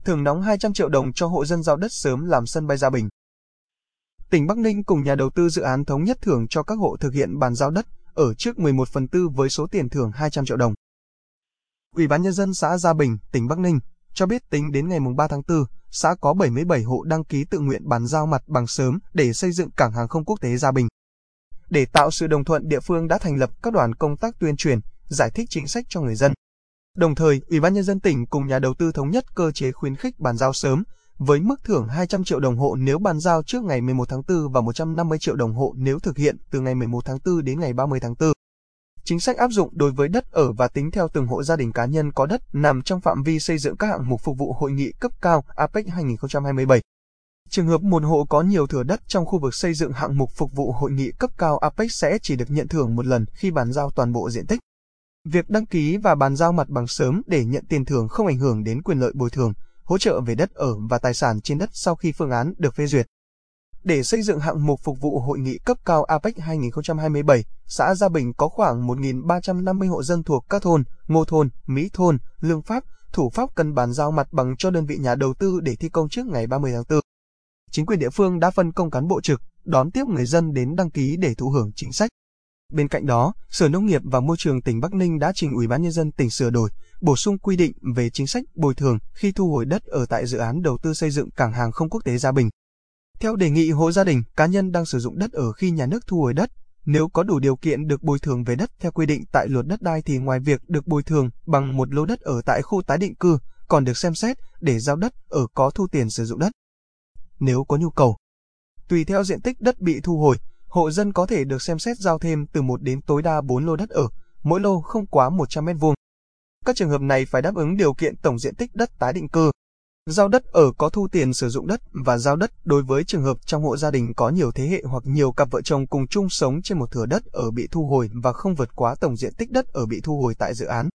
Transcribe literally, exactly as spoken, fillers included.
thưởng nóng hai trăm triệu đồng cho hộ dân giao đất sớm làm sân bay Gia Bình. Tỉnh Bắc Ninh cùng nhà đầu tư dự án thống nhất thưởng cho các hộ thực hiện bàn giao đất ở trước mười một phần tư với số tiền thưởng hai trăm triệu đồng. Ủy ban nhân dân xã Gia Bình, tỉnh Bắc Ninh cho biết tính đến ngày ba tháng tư, xã có bảy mươi bảy hộ đăng ký tự nguyện bàn giao mặt bằng sớm để xây dựng cảng hàng không quốc tế Gia Bình. Để tạo sự đồng thuận, địa phương đã thành lập các đoàn công tác tuyên truyền, giải thích chính sách cho người dân. Đồng thời, Ủy ban nhân dân tỉnh cùng nhà đầu tư thống nhất cơ chế khuyến khích bàn giao sớm với mức thưởng hai trăm triệu đồng hộ nếu bàn giao trước ngày mười một tháng tư và một trăm năm mươi triệu đồng hộ nếu thực hiện từ ngày mười một tháng tư đến ngày ba mươi tháng tư. Chính sách áp dụng đối với đất ở và tính theo từng hộ gia đình cá nhân có đất nằm trong phạm vi xây dựng các hạng mục phục vụ hội nghị cấp cao a pếch hai không hai bảy. Trường hợp một hộ có nhiều thửa đất trong khu vực xây dựng hạng mục phục vụ hội nghị cấp cao a pếch sẽ chỉ được nhận thưởng một lần khi bàn giao toàn bộ diện tích. Việc đăng ký và bàn giao mặt bằng sớm để nhận tiền thưởng không ảnh hưởng đến quyền lợi bồi thường, hỗ trợ về đất ở và tài sản trên đất sau khi phương án được phê duyệt. Để xây dựng hạng mục phục vụ hội nghị cấp cao a pếch hai không hai bảy, xã Gia Bình có khoảng một nghìn ba trăm năm mươi hộ dân thuộc các thôn Ngô Thôn, Mỹ Thôn, Lương Pháp, Thủ Pháp cần bàn giao mặt bằng cho đơn vị nhà đầu tư để thi công trước ngày ba mươi tháng tư. Chính quyền địa phương đã phân công cán bộ trực, đón tiếp người dân đến đăng ký để thụ hưởng chính sách. Bên cạnh đó, Sở Nông nghiệp và Môi trường tỉnh Bắc Ninh đã trình Ủy ban nhân dân tỉnh sửa đổi, bổ sung quy định về chính sách bồi thường khi thu hồi đất ở tại dự án đầu tư xây dựng cảng hàng không quốc tế Gia Bình. Theo đề nghị hộ gia đình, cá nhân đang sử dụng đất ở khi nhà nước thu hồi đất, nếu có đủ điều kiện được bồi thường về đất theo quy định tại Luật Đất đai thì ngoài việc được bồi thường bằng một lô đất ở tại khu tái định cư, còn được xem xét để giao đất ở có thu tiền sử dụng đất. Nếu có nhu cầu, tùy theo diện tích đất bị thu hồi, hộ dân có thể được xem xét giao thêm từ một đến tối đa bốn lô đất ở, mỗi lô không quá một trăm mét vuông. Các trường hợp này phải đáp ứng điều kiện tổng diện tích đất tái định cư. Giao đất ở có thu tiền sử dụng đất và giao đất đối với trường hợp trong hộ gia đình có nhiều thế hệ hoặc nhiều cặp vợ chồng cùng chung sống trên một thửa đất ở bị thu hồi và không vượt quá tổng diện tích đất ở bị thu hồi tại dự án.